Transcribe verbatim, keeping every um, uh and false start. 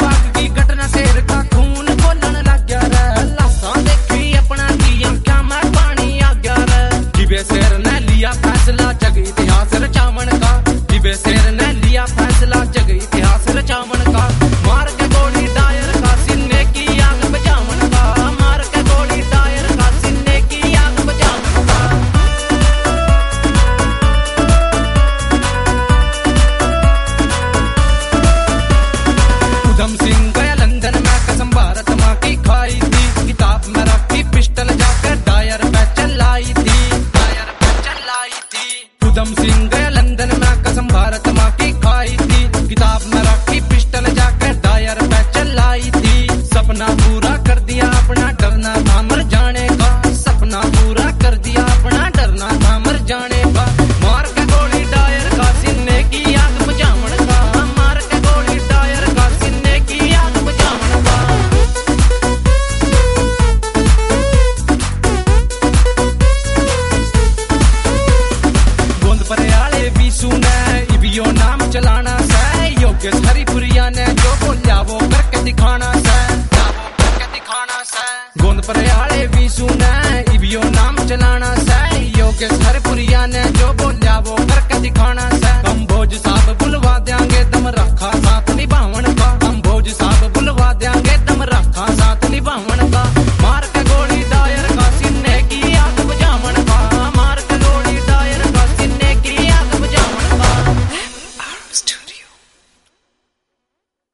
बाग की घटना शेर का खून बोलन लग गया रे। लाशा देखी अपना की आंखों में पानी आ गया रे। जिबे शेर ने लिया फैसला जग इतिहास रचावन का। जिबे शेर ने लिया फैसला जग इतिहास रचावन का। मार के गोली डायर का सीने की आग बुझावन का। मार के गोली डायर का सीने की आग बुझावन का। उधम सिंह